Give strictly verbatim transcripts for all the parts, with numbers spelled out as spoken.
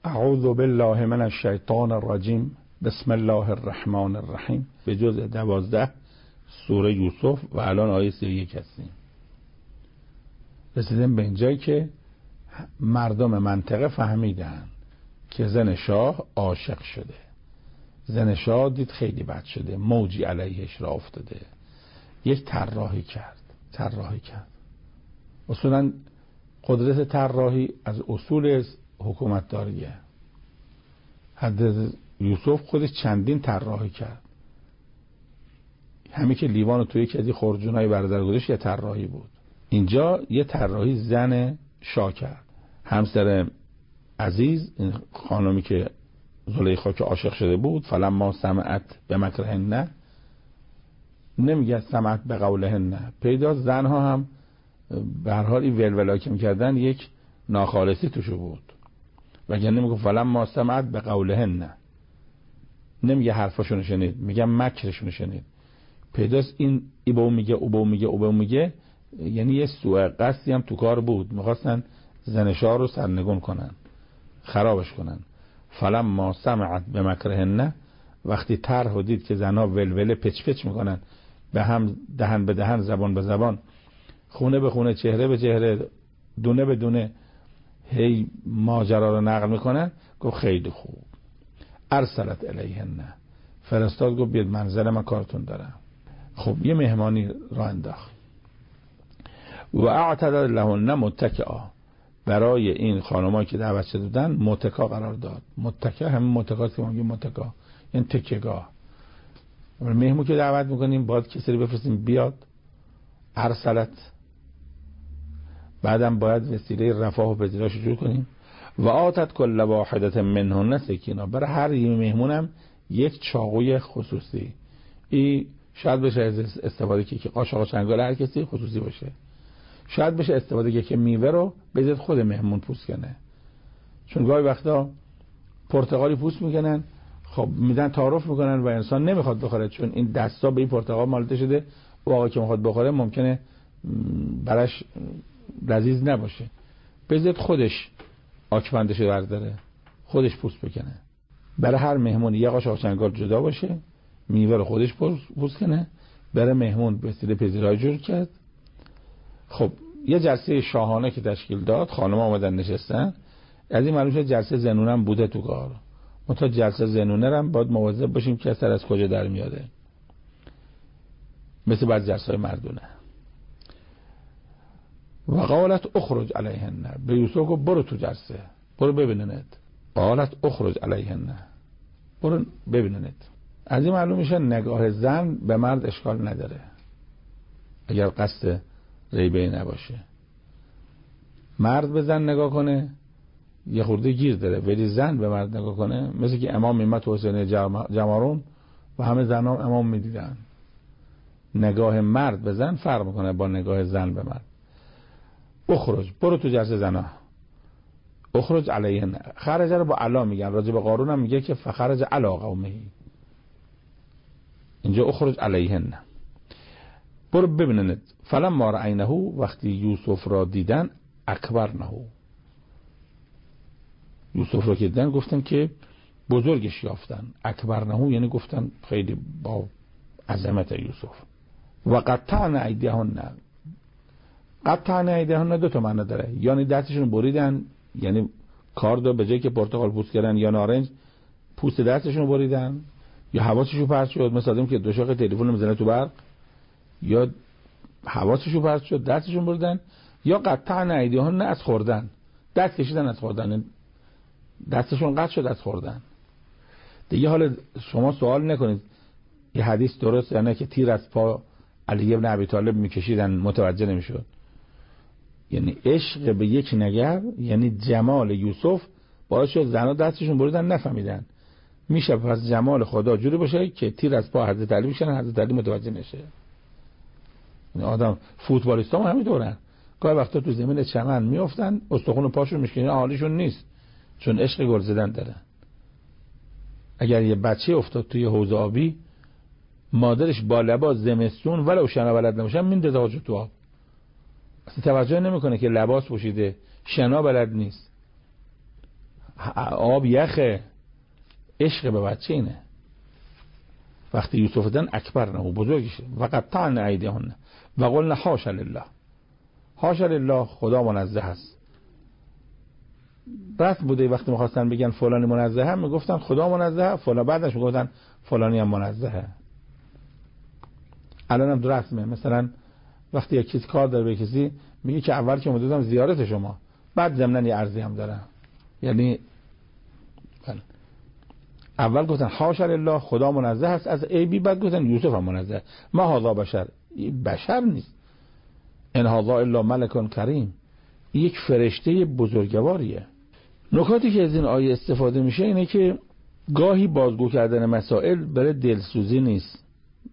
اعوذ بالله من الشیطان الرجیم. بسم الله الرحمن الرحیم. به جزء دوازده سوره یوسف و الان آیه سی و یک هستیم. رسیدیم به اینجایی که مردم منطقه فهمیدن که زن شاه عاشق شده. زن شاه دید خیلی بد شده، موجی علیهش را افتاده، یک طراحی کرد طراحی کرد اصولا قدرت طراحی از اصول حکومت داریه. حضرت یوسف خودش چندین طراحی کرد. همین که لیوان رو توی یکی از خرجونای برادر گذاشت یه طراحی بود. اینجا یه طراحی زن شاه کرد. همسر عزیز، این خانمی که زلیخا که عاشق شده بود، فلما سمعت به مکرهن، نمیگه سمعت به قولهن، پیدا زنها هم به هر حال این ولولا که میکردن یک ناخالصی توشو بود، وگرنه نمیگه فلما سمعت به قولهن، نمیگه حرفاشونو شنید، میگه مکرشونو شنید. پیداست این ای به اون میگه او به اون میگه او به اون میگه، یعنی یه سوء قصدی هم تو کار بود، میخواستن زن شاه رو سرنگون کنن، خرابش کنن. فلما سمعت به مکرهن، وقتی طرح دید که زنها ولوله پچ پچ میکنن، به هم دهن به دهن، زبان به زبان، خونه به خونه، چهره به چهره، دونه به دونه هی ماجرا رو نقل میکنن، گفت خیلی خوب. ارسلت الیهن، فرستاد، گفت بیاد منزل من کارتون دارم. خب یه مهمانی را انداخت. و اعتدد لهن متکئا، برای این خانمایی که دعوت شده بودن متکا قرار داد. متکا همین متکاست که ما میگیم متکا، یعنی تکیه‌گاه. مهمون که دعوت میکنیم باید کسی رو بفرستیم بیاد. ارسلت، بعدم باید وسیله رفاه و پذیرش جور کنیم. و آتت کل واحدة منهن سکینا، برای هر یه مهمونم یک چاقوی خصوصی. این شاید بشه استفاده که قاشق چنگال هر کسی خصوصی باشه، شاید بشه استفاده که میوه رو بذات خود مهمون پوست کنه، چون گاهی وقتا پرتقالی پوست میکنن، خب میدن تعارف میکنن و انسان نمیخواد بخوره، چون این دستا به این پرتقال مالته شده و آقا که میخواد بخوره ممکنه براش لذیذ نباشه، بذات خودش آچمندش رو برداره، خودش پوست بکنه. برای هر مهمون یه قاشق چنگال جدا باشه، میوه رو خودش پوست کنه، برای مهمون وسیله پذیرایی جور کرد. خب یه جلسه شاهانه که تشکیل داد، خانم آمدن نشستن، از این معلوم شد جلسه زنونه هم بوده تو کار. منتها جلسه زنونه هم باید مواظب باشیم که اثر از کجا در میاده، مثل بعض جلسه های مردونه. و قالت اخرج علیهن، به یوسف گفت برو تو جلسه، برو ببیننت. قالت اخرج علیهن، برو ببیننت. از این معلوم میشه نگاه زن به مرد اشکال نداره اگر قصد ریبه نباشه. مرد به زن نگاه کنه یه خورده گیر داره، ولی زن به مرد نگاه کنه، مثل که امام میمت حسین جمارون و همه زن ها امام میدیدن. نگاه مرد به زن فرق میکنه با نگاه زن به مرد. اخرج، برو تو جلسه زنا. اخرج علیهن، خرج رو با علا میگن، راجع به قارون هم میگه که فخرج علی قومه، اینجا اخرج علیهن، برو ببیننت. فلما رأینه، وقتی یوسف را دیدن، اکبرنه، یوسف را که دیدن گفتن که بزرگش یافتن. اکبرنه یعنی گفتن خیلی با عظمت یوسف. و قطعن ایدیهن، قطعن ایدیهن دو تا معنی داره، یعنی دستشون بریدن، یعنی کار دو به جایی که پرتقال پوست کردن یا نارنج پوست دستشون بریدن، یا حواسشون پرت شد، مثلا آدمی که دو شاخه تلفن میزنه تو برق، یا حواسشون پرت شد دستشون بریدن، یا قطعن ایدیهن از خوردن، دست کشیدن از خوردن، دستشون قطع شد از خوردن. دیگه حالا شما سوال نکنید یه حدیث درست یا نه که تیر از پا علی ابن ابی طالب میکشیدن متوجه نمیشد. یعنی عشق به یک نگر، یعنی جمال یوسف باعث شد زنا دستشون بریدن نفهمیدن. میشه پس جمال خدا جوری باشه که تیر از پا حضرت علی بشن، حضرت علی متوجه نشه. یعنی آدم فوتبالیستا هم همینطورن، گاهی وقتا تو زمین چمن میافتن استخون پاشون میشکنه، حالیشون نیست، چون عشق گل زدن دارن. اگر یه بچه افتاد توی حوض آبی، مادرش با لباس زمستون ولو شنا بلد نباشه میندازه حاجو تو آب، اصلا توجه نمیکنه که لباس پوشیده، شنا بلد نیست. آب یخه، عشق به بچه اینه. وقتی یوسف دن اکبر نه و بزرگشه و قطعن ایدیهن و قلنا حاش لله، حاش لله، خدا منزه است. رسم بوده وقتی میخواستن بگن فلانی منزه هم میگفتن خدا منزه، فلان بعدش میگفتن فلانی هم منزه. الان هم رسمه، مثلا وقتی یک کسی کار داره به کسی میگه که اول که اومدم زیارت شما، بعد ضمن یه عرضی هم دارم. یعنی اول گفتن حاش لله، خدا منزه است از عیبی، بعد گفتن یوسف هم منزه. ما هذا بشر، بشر نیست، ان هذا الا ملک کریم، یک فرشته بزرگواریه. نکاتی که از این آیه استفاده میشه اینه که گاهی بازگو کردن مسائل برای دلسوزی نیست،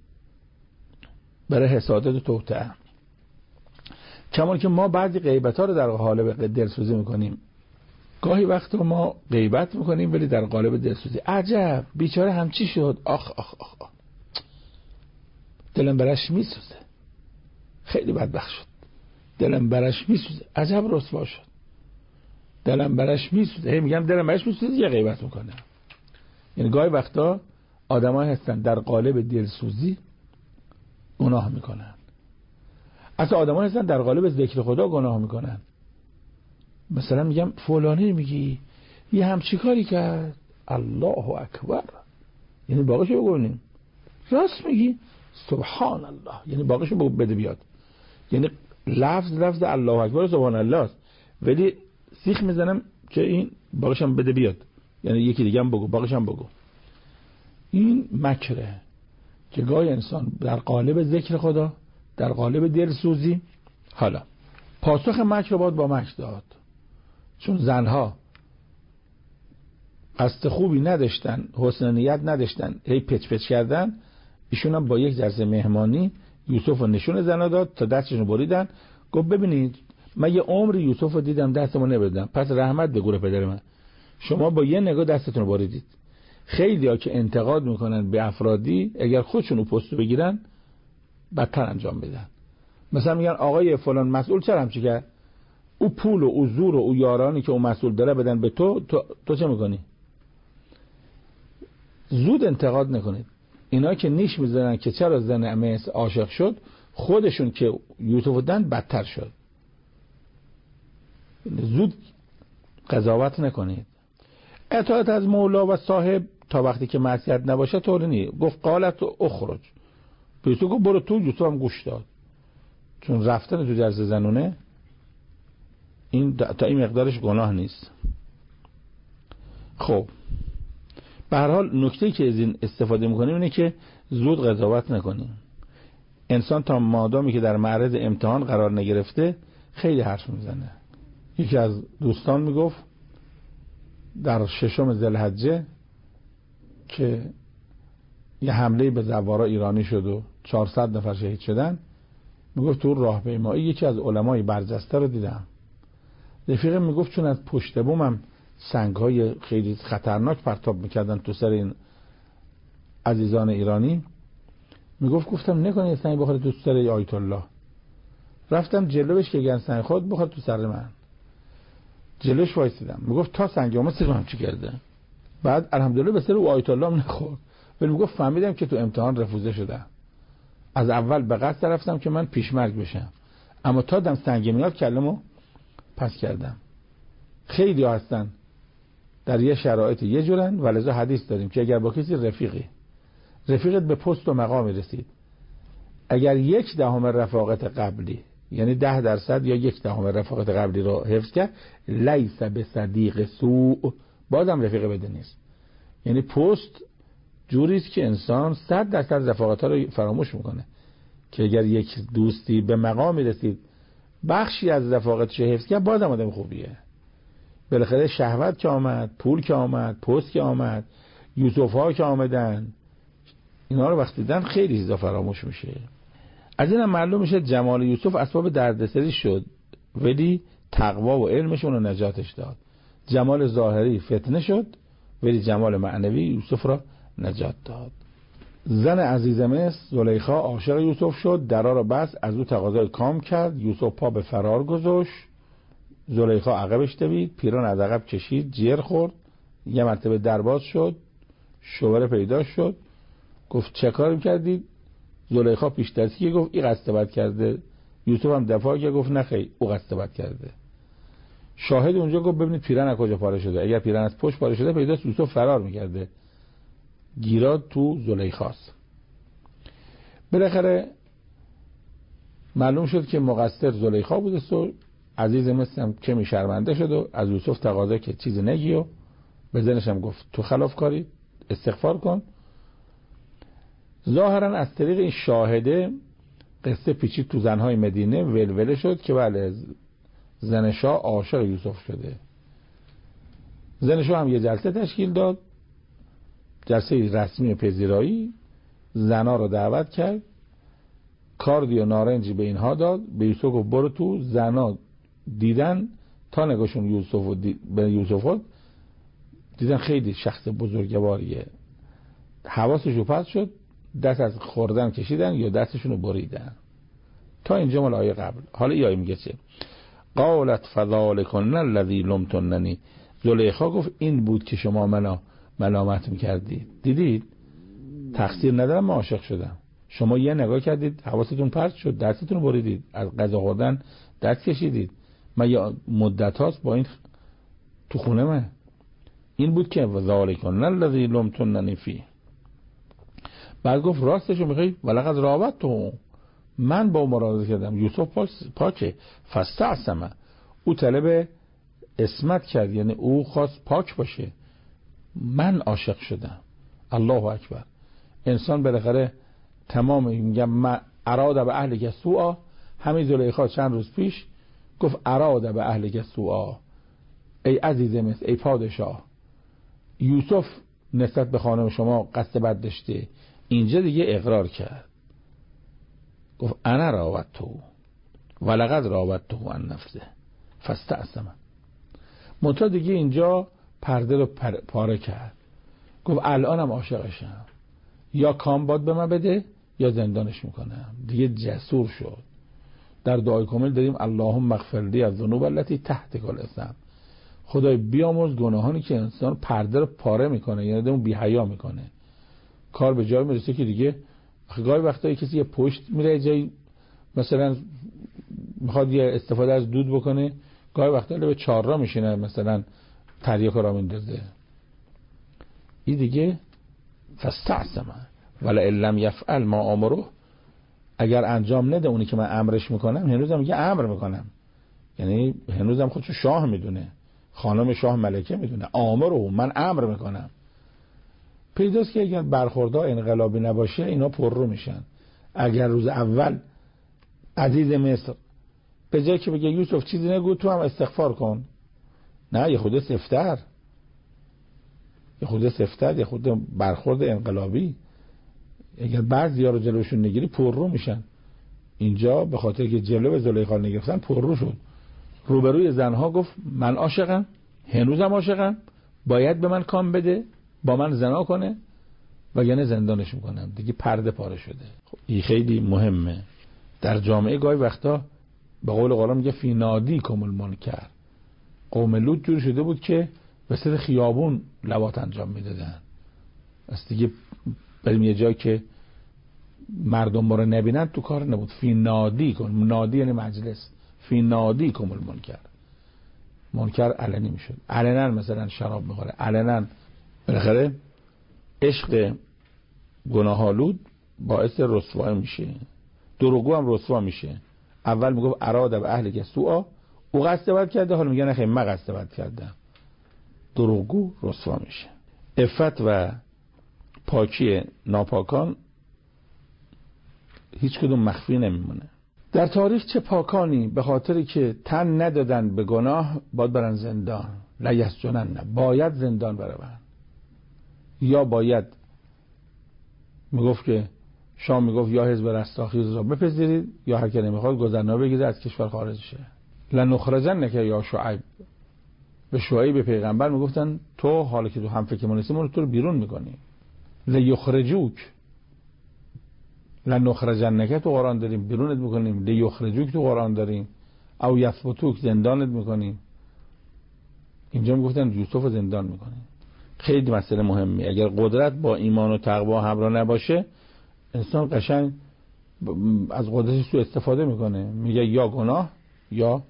برای حسادت و توطئه. کما که ما بعضی غیبت‌ها رو در قالب دلسوزی میکنیم. گاهی وقت ما غیبت میکنیم ولی در قالب دلسوزی. عجب بیچاره همچی شد، آخ آخ آخ, آخ. دلم برش میسوزه، خیلی بدبخت شد، دلم برش میسوزه، عجب رسوا شد، دلم برش میسوزه. هی میگم دلم برش میسوزه، یه غیبت میکنه. یعنی گاهی وقتا آدم‌ها هستن در قالب دلسوزی گناه میکنن. اصلا آدم‌ها هستن در قالب ذکر خدا گناه میکنن. مثلا میگم فلانی میگی یه همچی کاری کرد، الله اکبر، یعنی باقیشو بگونیم. راست میگی، سبحان الله، یعنی باقیشو بده بیاد. یعنی لفظ لفظ الله اکبر سبحان الله است، ولی سیخ میزنم که این باقیشم بده بیاد، یعنی یکی دیگه هم بگو، باقیشم بگو. این مکره که گاهی انسان در قالب ذکر خدا، در قالب دلسوزی. حالا پاسخ مکر باید با مکر داد، چون زنها قصد خوبی نداشتن، حسن نیت نداشتن، هی پچ پچ کردن. ایشون هم با یک جلسه مهمانی یوسف رو نشون زنا داد تا دستشون بریدن. گفت ببینید من یه عمر یوسف رو دیدم دستمو نبردم، پس رحمت به گور پدر من، شما با یه نگاه دستتون رو بریدید. خیلی ها که انتقاد میکنن به افرادی، اگر خودشون رو پستو بگیرن بدتر انجام بدن. مثلا میگن آقای فلان مسئول چرا همچی کرد، او پول و او زور و او یارانی که او مسئول داره بدن به تو، تو, تو چه میکنی؟ زود انتقاد نکنید. اینا که نیش میزنن که چرا زن مصر عاشق شد، خودشون که یوسف دن بدتر شد. زود قضاوت نکنید. اطاعت از مولا و صاحب تا وقتی که معصیت نباشه طوری نیست. گفت قالت اخرج، یوسف گفت برو تو، یوسف هم گوش داد. چون رفتن تو جلسه زنونه این تا این مقدارش گناه نیست. خب به هر حال نکته‌ای که از این استفاده می‌کنیم اینه که زود قضاوت نکنیم. انسان تا مادامی که در معرض امتحان قرار نگرفته خیلی حرف میزنه. یکی از دوستان میگفت در ششم ذوالحجه که یه حمله به زوارا ایرانی شد و چهارصد نفر شهید شدن، میگفت تو راهپیمایی یکی از علمای برجسته رو دیدم. رفیقم میگفت چون از پشت بومم سنگ‌های خیلی خطرناک پرتاب میکردن تو سر این عزیزان ایرانی، میگفت گفتم نکنه سنگ بخوره تو سر آیت الله. رفتم جلوش که گن سنگ خود بخوره تو سر من، جلوش وایسیدم. میگفت تا سنگ اومد سرم چی کرده، بعد الحمدلله به سر او آیت الله نخورد. ولی میگفت فهمیدم که تو امتحان رفوزه شدم. از اول به قصد رفتم که من پیشمرگ بشم، اما تا دم سنگ میاد کلمو پس کردم. خیلی هستن در یه شرایط یه جورن، ولذا حدیث داریم که اگر با کسی رفیقی رفیقت به پست و مقامی رسید، اگر یک دهم رفاقت قبلی، یعنی ده درصد یا یک دهم رفاقت قبلی رو حفظ کرد، لیس به صدیق سوء، بازم رفیق بده نیست. یعنی پست جوریست که انسان صد درصد رفاقت‌ها رو فراموش میکنه، که اگر یک دوستی به مقامی رسید بخشی از رفاقتش حفظ کرد، بازم آدم خوبیه. بالاخره شهوت که آمد، پول که آمد، پست که آمد، یوسف ها که آمدن، اینا رو وقتی دیدن خیلی چیزا فراموش میشه. از این هم معلوم میشه جمال یوسف اسباب دردسری شد، ولی تقوا و علمشون رو نجاتش داد. جمال ظاهری فتنه شد، ولی جمال معنوی یوسف را نجات داد. زن عزیز مصر زلیخا عاشق یوسف شد، درا را بست، از او تقاضای کام کرد. یوسف پا به فرار گذاشت، زلیخا عقبش دوید، پیران از عقب کشید، جیر خورد، یه مرتبه درباز شد، شوهر پیدا شد، گفت چه کار کردید؟ زلیخا پیش دستی گفت این قصد بد کرده. یوسف هم دفاع کرد گفت نه خیر او قصد بد کرده. شاهد اونجا گفت ببینید پیران از کجا پاره شده، اگر پیران از پشت پاره شده پیداست یوسف فرار میکرده، گیراد تو زلیخاست. بالاخره معلوم شد که مقصر زلیخا بوده و عزیز مصر هم کمی شرمنده شد و از یوسف تقاضا که چیزی نگی و به زنش هم گفت تو خلاف کاری استغفار کن. ظاهرا از طریق این شاهده قصه پیچید تو زنهای مدینه، ولوله شد که بله زن شاه عاشق یوسف شده. زن شاه هم یه جلسه تشکیل داد، جلسه رسمی پذیرایی، زنا رو دعوت کرد، کاردی و نارنجی به اینها داد، به یوسف گفت برو تو. زنا دیدن تا نگاشون یوسف و دی... به یوسف دیدن خیلی شخص بزرگواریه، حواسشو پس شد، دست از خوردن کشیدن یا دستشونو بریدن. تا اینجا مال آیه قبل. حالا ای آیه میگه چه؟ قالت فذلکن الذی لمتننی. زلیخا گفت این بود که شما منو ملامت میکردید. دیدید تقصیر ندارم، من عاشق شدم، شما یه نگاه کردید حواستون پرت شد، دستتون بریدید، از غذا خوردن دست کشیدید، من یه مدت هاست با این تو خونه من. این بود که ذالکن الذی لمتننی فی. بعد گفت راستشو میگی ولقد راودته، من با مراوده کردم، یوسف پاکه. فاستعصم، او طلب اسمت کرد، یعنی او خواست پاک باشه، من عاشق شدم. الله اکبر. انسان بالاخره تمام میگم من اراد به اهل سوء. همین زلیخا چند روز پیش گفت اراد به اهل سوء، ای عزیز مصر، ای پادشاه، یوسف نسبت به خانم شما قصد بد داشته. اینجا دیگه اقرار کرد، گفت انا راودته ولقد راودته عن نفسه فاستعصم. منتها دیگه اینجا پرده رو پاره کرد، گفت الانم عاشقشم، یا کام باد به من بده یا زندانش میکنم. دیگه جسور شد. در دعای کامل داریم اللهم اغفر لی الذنوب التي تحت کل اسم. خدای بیامرز گناهانی که انسان پرده رو پاره میکنه، یعنی اون بی حیا میکنه. کار به جای میرسه که دیگه گاهی وقتایی کسی یه پشت میره جایی مثلا میخواد یه استفاده از دود بکنه، گاهی وقتا به چهار را میشینه مثلا تریاک را میندازه. این دیگه فاستعصم ولا ان لم يفعل ما امره، اگر انجام نده اونی که من امرش میکنم، هنوزم میگه امر میکنم، یعنی هنوزم خودشو شاه میدونه، خانم شاه ملکه میدونه، امره من امر میکنم. پیداست که اگر برخوردها انقلابی نباشه اینا پررو میشن. اگر روز اول عزیز مصر به جای که بگه یوسف چیزی نگو تو هم استغفار کن، نه یه خود سفتر، یه خود سفتر، یه خود برخورد انقلابی. اگر بعضیا رو جلوشون نگیری پررو میشن. اینجا به خاطر که جلو زلیخا نگرفتن پررو شد. روبروی زنها گفت من عاشقم، هنوزم عاشقم، باید به من کام بده، با من زنا کنه وگرنه زندانش میکنم. دیگه پرده پاره شده. خب این خیلی مهمه در جامعه. گاهی وقتا به قول قرآن میگه فی نادی کم المنکر. قوم لوط جور شده بود که وسط خیابون لواط انجام میدادن. از دیگه بریم یه جایی که مردم ما رو نبینن تو کار نبود. فی نادی کن، نادی یعنی مجلس، فی نادی کم المنکر. منکر علنی میشد، علنا مثلا شراب میخوره، علنا. بالاخره عشق گناهالود باعث رسوایی میشه. دروغگو هم رسوا میشه. اول میگفت اراده به اهل سوء، او قصد بد کرده، حالا میگه نه خیر من قصد بد کردم. دروغگو رسوا میشه. عفت و پاکی ناپاکان هیچ کدوم مخفی نمیمونه. در تاریخ چه پاکانی به خاطری که تن ندادن به گناه باید برن زندان. لا یسجنن، نه باید زندان برن، یا باید میگفت که شام میگفت یا حزب رستاخیز را بپذیرید یا هر که نمیخواد گذرنامه بگیره از کشور خارج شه. لنخرجنک یا شعیب. به شعیب پیغمبر میگفتن تو حالا که تو هم فکر ما نیستی ما تو رو بیرون میکنیم. لیخرجوک، لنخرجنک تو قرآن داریم، بیرونت میکنیم. لیخرجوک تو قرآن داریم، او یثبتوک زندانت میکنیم. اینجا میگفتن یوسف رو زندان میکنیم. خیلی مسئله مهمی. اگر قدرت با ایمان و تقوا همراه نباشه انسان قشنگ از قدرتش سوء استفاده میکنه، میگه یا گناه یا.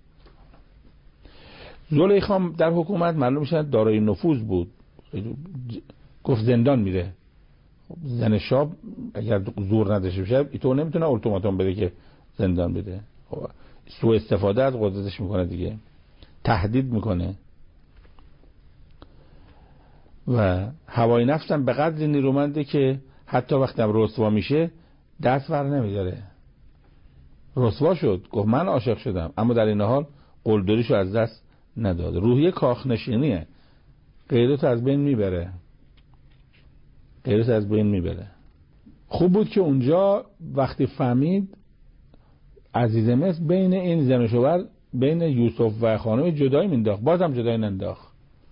زلیخا در حکومت معلوم میشه دارای نفوذ بود، گفت زندان میره. زن شاه اگر زور نداشته باشه اینطور نمیتونه التیماتوم بده که زندان بده. سوء استفاده از قدرتش میکنه دیگه، تهدید میکنه. و هوای نفسم به قدر نیرومنده که حتی وقتی هم رسوا میشه دست ور نمیداره. رسوا شد، گفت من عاشق شدم، اما در این حال قلدریشو از دست نداد. روحیه کاخنشینیه، غیرت از بین میبره، غیرت از بین میبره. خوب بود که اونجا وقتی فهمید عزیز مصر بین این زن و شوهر، بین یوسف و خانم جدایی مینداخت، بازم جدایی ننداخت،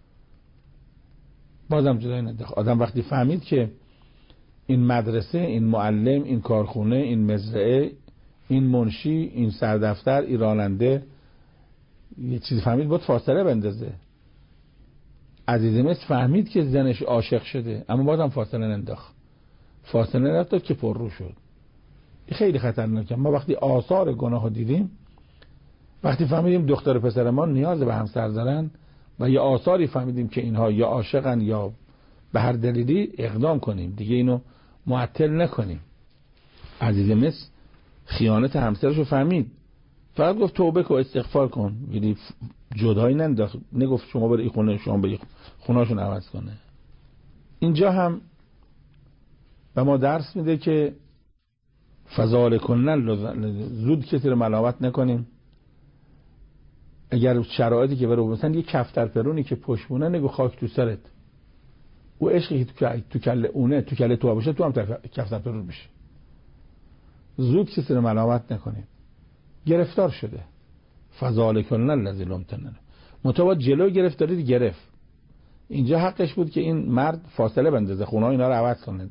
بازم جدایی ننداخت. آدم وقتی فهمید که این مدرسه، این معلم، این کارخونه، این مزرعه، این منشی، این سردفتر، این راننده، یه چیزی فهمید باید فاصله بندازه. عزیز مصر فهمید که زنش عاشق شده اما بازم فاصله ننداخت، فاصله ننداخت که پر رو شد. خیلی خطرناکه. ما وقتی آثار گناه دیدیم، وقتی فهمیدیم دختر پسر ما نیاز به همسر دارن و یه آثاری فهمیدیم که اینها یا عاشقن یا به هر دلیلی، اقدام کنیم دیگه، اینو معطل نکنیم. عزیز مصر خیانت همسرش رو فهمید، فقط گفت توبه کن، استغفار کن، یعنی جدایی ننداخت، نگفت شما برای خونه شما برای خونهاشون عوض کنه. اینجا هم به ما درس میده که فضال کنن، زود کسی رو ملامت نکنیم. اگر شرایطی که برو مثلا یه کفتر پرونی که پشمونه، نگو خاک تو سرت، او عشقی که تو کله اونه تو کله تو باشه تو هم کفتر پرون میشه. زود کسی رو ملامت نکنیم. گرفتار شده، فضال کنن الذی لمتنن، متوجه جلو گرفتاری گرفت. اینجا حقش بود که این مرد فاصله بندازه، خونه اینا رو عوض کنه.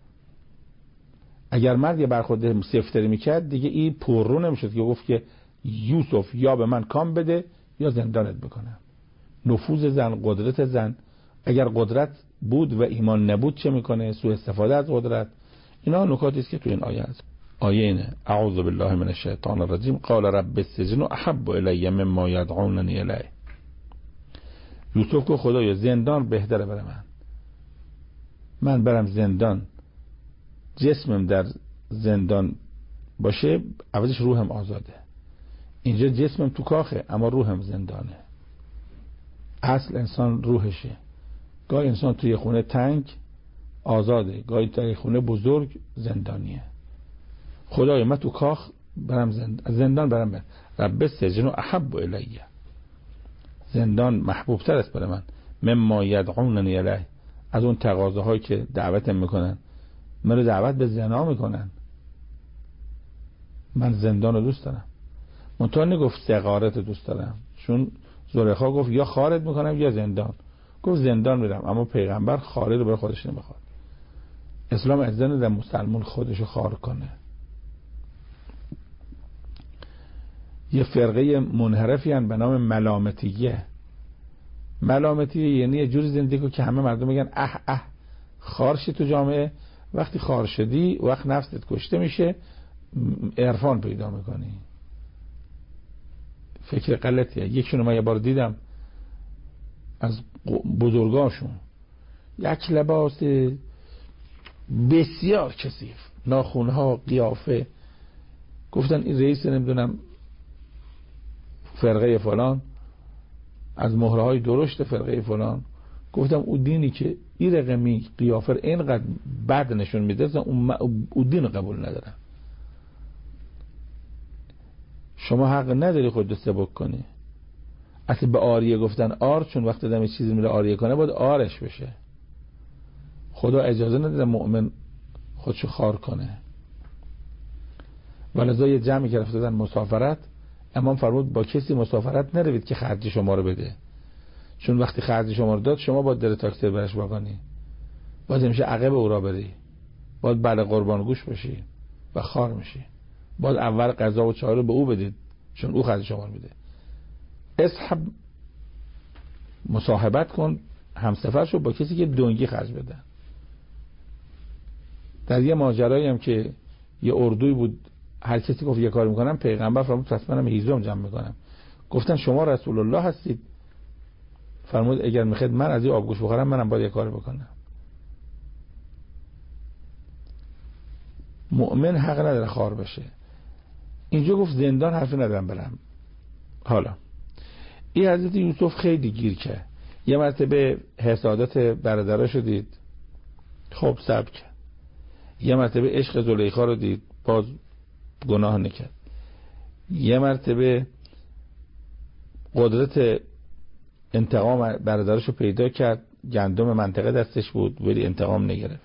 اگر مرد یه برخورد سفتری میکرد دیگه این پر رو نمیشد که گفت که یوسف یا به من کام بده یا زندانت بکنم. نفوذ زن، قدرت زن، اگر قدرت بود و ایمان نبود چه میکنه؟ سوء استفاده از قدرت. اینا نکاتی است که تو این آیه هست. آیه اینه: اعوذ بالله من الشیطان الرجیم قال رب السجن احب الی مما یدعوننی الیه. یوسف گفت خدایا زندان بهتره برای من، من برم زندان، جسمم در زندان باشه، عوضش روحم آزاده. اینجا جسمم تو کاخه اما روحم زندانه. اصل انسان روحشه. گاهی انسان توی خونه تنگ آزاده، گاهی توی خونه بزرگ زندانیه. خدایا من تو کاخ برم زندان, زندان برم برم. رب السجن احب الیه، زندان محبوب تر است برای من مما یدعوننی الیه، از اون تقاضاهایی که دعوتم میکنن، منو دعوت به زنا میکنن. من زندان رو دوست دارم. منتها نگفت سغارت دوست دارم، چون زلیخا گفت یا خارت میکنم یا زندان. گفت زندان میرم، اما پیغمبر خاره رو برای خودش نمیخواد. اسلام اجازه نمیده مسلمان خودشو خار کنه. یه فرقه منحرفی هن به نام ملامتیه. ملامتیه یعنی یه جوری زندگی که همه مردم میگن اه اه خار شی تو جامعه. وقتی خار شدی، وقت نفست کشته میشه، عرفان پیدا میکنی. فکر غلطیه. یکشونو من یه بار دیدم از بزرگاشون، یک لباس بسیار کثیف، ناخونها، قیافه، گفتن این رئیس نمیدونم فرقه فلان، از مهره های درشت فرقه فلان. گفتم او دینی که این رقمی قیافه اینقدر بد نشون میده، اون دین قبول ندارم. شما حق نداری خودت سبک کنی. اصلا به آریه گفتن آر، چون وقتی آدم چیزی میره آریه کنه باید آرش بشه. خدا اجازه نداده مؤمن خودشو خار کنه. ولذا یه جمعی که رفتن مسافرت، امام فرمود با کسی مسافرت نروید که خرج شما رو بده، چون وقتی خرج شما رو داد شما باید در تاکسی برش بگانی، باید همیشه عقب او را بری، باید بله قربان گوش باشی و خار میشی. باید اول غذا و چای رو به او بدید، چون او خرج شما میده. اسحب مصاحبت کن، همسفر شو با کسی که دنگی خرج بدن. در یه ماجرایی هم که یه اردوی بود، هر کسی گفت یه کار میکنم، پیغمبر فرمود پس منم هیزم جمع میکنم. گفتن شما رسول الله هستید؟ فرمود اگر میخواید من از این آبگوش بخورم منم باید یه کار بکنم. مؤمن حق نداره خار بشه. اینجا گفت زندان حرفی ندارم برم. حالا این حضرت یوسف خیلی گیر کرد. یه مرتبه حسادت برادرها شدید، خب صبر کرد. یه مرتبه عشق زلیخا رو دید، باز گناه نکرد. یه مرتبه قدرت انتقام برادرش رو پیدا کرد، گندم منطقه دستش بود ولی انتقام نگرفت.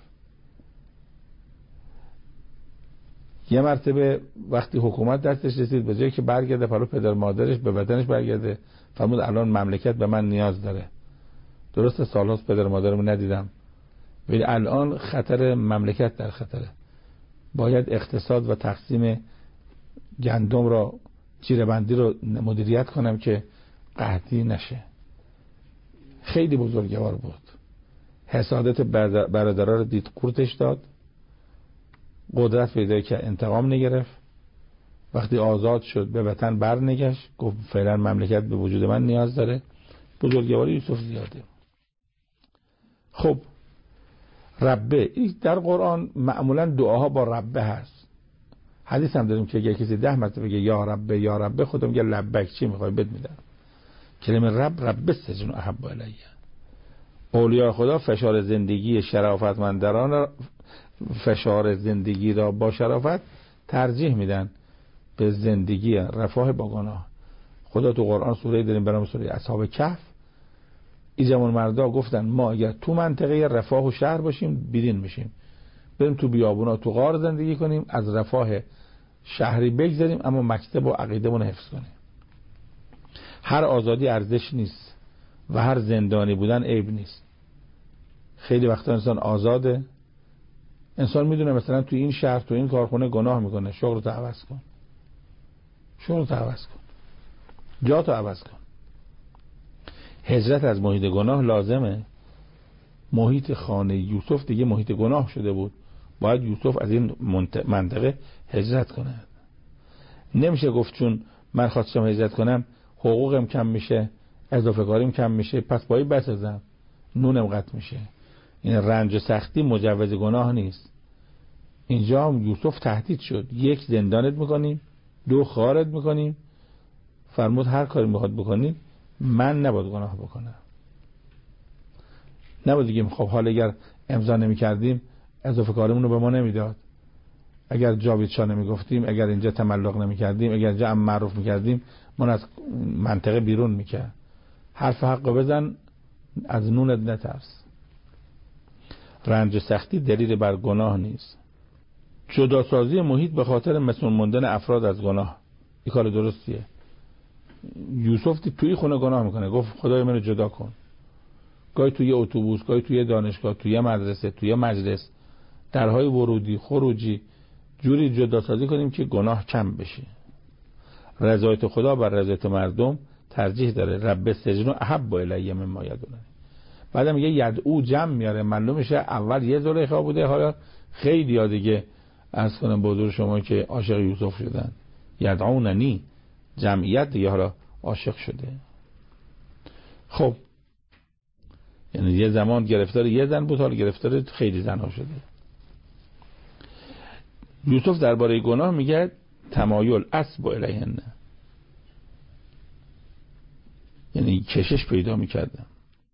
یه مرتبه وقتی حکومت دستش رسید، به جایی که برگرده پلو پدر مادرش به وطنش برگرده، فرمود الان مملکت به من نیاز داره. درسته سالهاست پدر مادرمو ندیدم ولی الان خطر مملکت در خطره، باید اقتصاد و تقسیم گندم را، جیره‌بندی رو مدیریت کنم که قحطی نشه. خیلی بزرگوار بود. حسادت برادرها رو دید، قورتش داد، قدرت پیدا که انتقام نگرفت. وقتی آزاد شد به وطن برنگشت، گفت فعلا مملکت به وجود من نیاز داره. بزرگواری یوسف زیاده. خب ربه، در قرآن معمولا دعاها با ربه هست. حدیث هم داریم که اگه کسی ده مرتبه بگه یا ربه یا ربه، خودم میگه لبک، چی میخوای بد میدم. کلمه رب، رب سجن احب الیه. اولیاء خدا فشار زندگی شرافتمندان، فشار زندگی را با شرافت ترجیح میدن به زندگی رفاه با گناه. خدا تو قرآن سوره داریم به نام سوره اصحاب کهف، این جوان مردا گفتن ما اگر تو منطقه رفاه و شهر باشیم بیدین میشیم، بریم تو بیابونا تو غار زندگی کنیم، از رفاه شهری بگذاریم اما مکتب و عقیدمون حفظ کنیم. هر آزادی ارزش نیست و هر زندانی بودن عیب نیست. خیلی وقتا انسان آزاده، انسان میدونه مثلا تو این شهر تو این کارخونه گناه میکنه، شغل رو عوض کن، شغل رو عوض کن، جا تو عوض کن. هجرت از محیط گناه لازمه. محیط خانه یوسف دیگه محیط گناه شده بود، باید یوسف از این منطقه هجرت کنه. نمیشه گفت چون من خواستم هجرت کنم حقوقم کم میشه، اضافه کاریم کم میشه پس باید بسازم، نونم قطع میشه. این رنج و سختی مجوز گناه نیست. اینجا هم یوسف تهدید شد، یک زندانت میکنیم، دو خارت میکنیم. فرمود هر کاری میخواد بکنید، من نباید گناه بکنم. نباید بگیم خب حالا اگر امضا نمیکردیم اضافه کارمون رو به ما نمیداد، اگر جاویدشاه نمیگفتیم، اگر اینجا تملق نمیکردیم، اگر اینجا ام معروف میکردیم، من از منطقه بیرون میکرد. حرف حق بزن، از نونت نترس. رنج و سختی دلیل بر گناه نیست. جداسازی محیط به خاطر مسئول موندن افراد از گناه، این کار درستیه. یوسف توی خونه گناه میکنه، گفت خدای منو جدا کن. گاهی توی اتوبوس، گاهی توی دانشگاه، توی مدرسه، توی مجلس، درهای ورودی خروجی، جوری جداسازی کنیم که گناه کم بشه. رضایت خدا بر رضایت مردم ترجیح داره. رب سجن احب الیه مما یدون. بعدم میگه یدعو جمع میاره، معلوم میشه اول یه زلیخا بوده، حالا خیلی ها دیگه عرض کنم به حضور شما که عاشق یوسف شدن. یدعوننی، جمعیت دیگه حالا عاشق شده. خب یعنی یه زمان گرفتار یه زن بود، حالا گرفتار خیلی زنها شده. یوسف درباره گناه میگه تمایل اسب الیهن، یعنی کشش پیدا میکردم.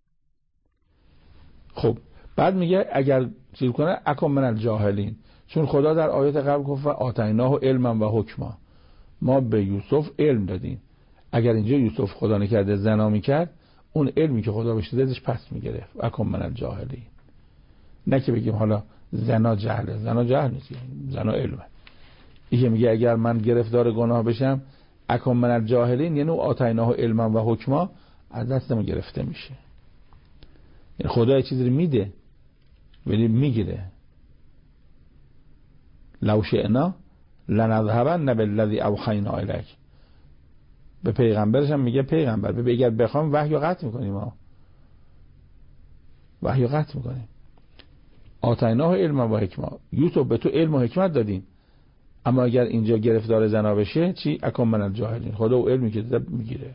خب بعد میگه اگر چیز کنه اکم من الجاهلین، چون خدا در آیات قبل گفت آتیناه علما و حکما، ما به یوسف علم دادیم. اگر اینجا یوسف خدا نکرده زنا میکرد، اون علمی که خدا بهش داده ازش پس میگرفت. اکم من الجاهلین، نه که بگیم حالا زنا جهله، زنا جهل نیست، زنا علمه. این میگه اگر من گرفتار گناه بشم اکم من الجاهلین، یعنی آتیناه علما و حکما از دستم گرفته میشه. یعنی خدا یه چیزی میده ولی میگیره. لو شئنا لنذهبن بالذی اوحینا الیک، به پیغمبرش هم میگه پیغمبر به اگر بخوام وحی رو قطع میکنیم ها وحی رو قطع میکنیم. آتیناه علم و حکمت، یوسف به تو علم و حکمت دادیم، اما اگر اینجا گرفتار زنا بشه چی؟ اکن من الجاهلین، خدا او علمی که داده میگیره.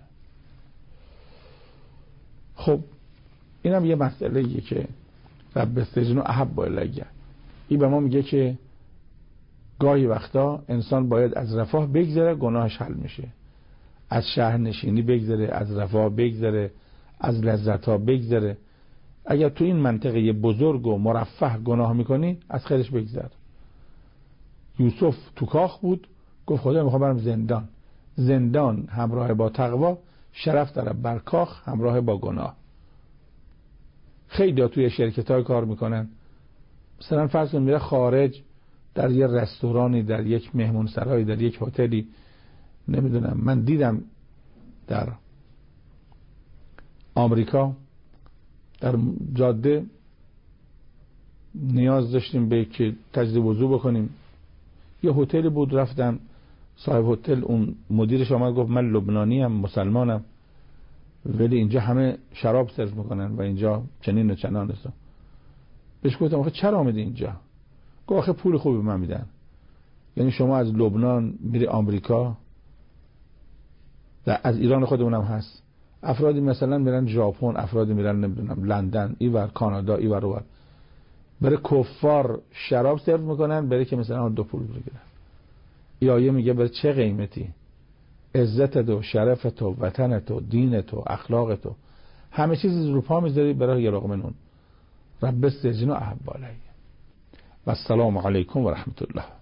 خب اینم یه مسئله ایه که رب السجن احب الیه. این به ما میگه که گاهی وقتا انسان باید از رفاه بگذره گناهش حل میشه، از شهرنشینی بگذره، از رفاه بگذره، از لذت‌ها بگذره. اگر تو این منطقه بزرگ و مرفه گناه میکنی از خیرش بگذر. یوسف تو کاخ بود، گفت خدا میخوام برم زندان. زندان همراه با تقوا شرف داره بر کاخ همراه با گناه. خیلی ها توی شرکت های کار میکنن، مثلا فرض کن میره خارج در یه رستورانی، در یک مهمون سرایی، در یک هتلی، نمیدونم، من دیدم در آمریکا در جاده نیاز داشتیم به که تجدید وضو بکنیم، یه هتلی بود، رفتم صاحب هتل اون مدیرش آمد گفت من لبنانی ام، مسلمانم، ولی اینجا همه شراب سرو میکنن و اینجا چنین و چنان است. بهش گفتم آخه چرا آمدی اینجا؟ گفت آخه پول خوبی من میدن. یعنی شما از لبنان میری آمریکا، از ایران خودمونم هست، افرادی مثلا میرن ژاپن، افرادی میرن نمیدونم لندن، اینور کانادا، اینور اونور، برای کفار شراب سرو میکنن، برای که مثلا دو پول بگیرن. یا یه میگه به چه قیمتی؟ عزتت و شرفت و وطنت و دینت و اخلاقت و همه چیز رو پا میذاری برای یه لقمه نون. رب السجن احب الیه. و السلام علیکم و رحمت الله.